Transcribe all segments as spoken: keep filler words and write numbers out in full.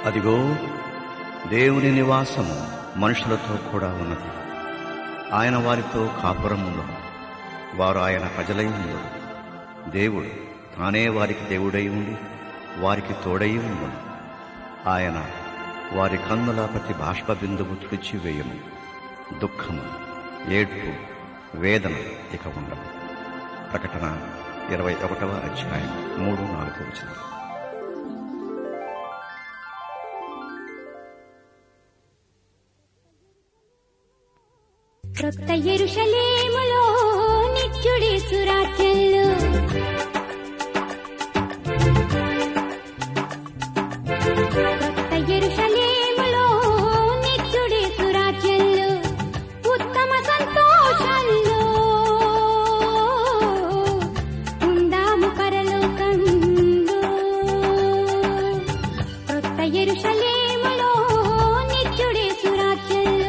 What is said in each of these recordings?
అదిగో దేవుని నివాసము మనుషులతో కూడా ఉన్నది. ఆయన వారితో కాపురముండు, వారు ఆయన ప్రజలై ఉండు. దేవుడు తానే వారికి దేవుడై ఉండి వారికి తోడై ఉండు. ఆయన వారి కన్నుల ప్రతి బాష్ప బిందువు తుడిచివేయము. దుఃఖము, ఏడ్పు, వేదన ఇక ఉండవు. ప్రకటన ఇరవై ఒకటవ అధ్యాయం మూడు నాలుగు వచనం. క్రొత్త యెరూషలేములో నిత్యుడేసు రాజ్యంలో, క్రొత్త యెరూషలేములో నిత్యుడేసు రాజ్యంలో, ఉత్తమ సంతోషంలో ఉందాము పరలోకంలో. క్రొత్త యెరూషలేములో నిత్యుడేసు రాజ్యంలో.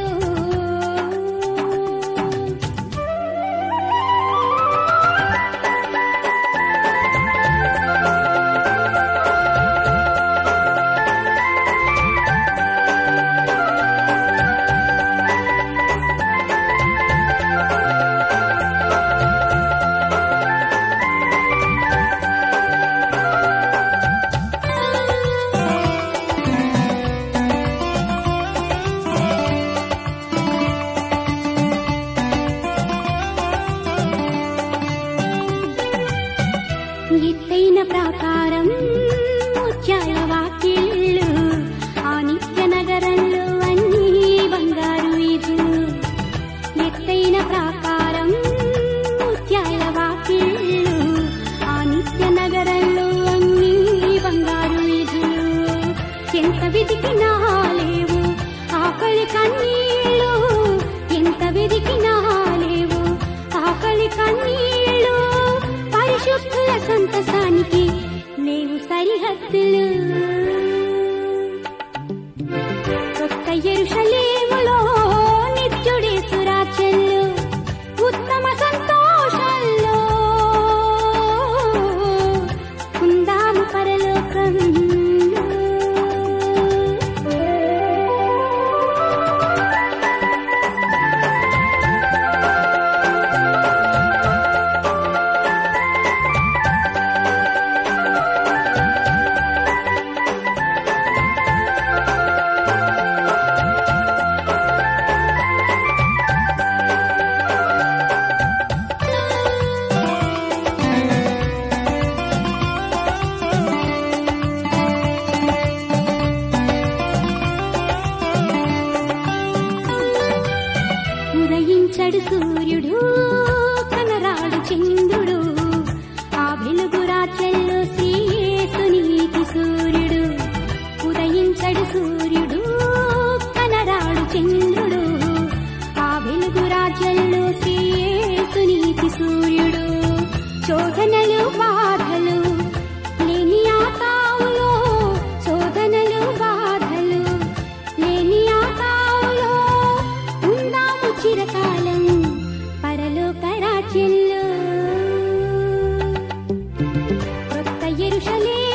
ఎత్తైన ప్రాకారం ముత్యాల వాకిళ్ళు, ఆ నిత్య నగరంలో అన్నీ బంగారు వీధులు. ఎత్తైన ప్రాకారం ముత్యాల వాకిళ్ళు, ఆ నిత్య నగరంలో అన్నీ బంగారు వీధులు. ఎంత వెతికినా లేవు ఆకలి కన్నీళ్ళు, ఎంత వెతికినా లేవు ఆకలి కన్నీళ్ళు. పరిశుద్ధుల సంతసానికి లేవు సరిహద్దులు. క్రొత్త యెరూషలేములో నిత్యుడేసు రాజ్యంలో, ఉత్తమ సంతోషంలో ఉందాము పరలోకంలో. ఉదయించడు సూర్యుడు, కనరాడు చంద్రుడు, ఆ వెలుగు రాజ్యంలో శ్రీ యేసు నీతి సూర్యుడు. ఉదయించడు సూర్యుడు, కనరాడు చంద్రుడు, ఆ వెలుగు రాజ్యంలో శ్రీ యేసు నీతి సూర్యుడు. శోధనలు బాధలు లేని ఆ తావులో, శోధనలు బాధలు లేని ఆ తావులో ఉందాము చిరకాలం పరలోక రాజ్యంలో. క్రొత్త యెరూషలేము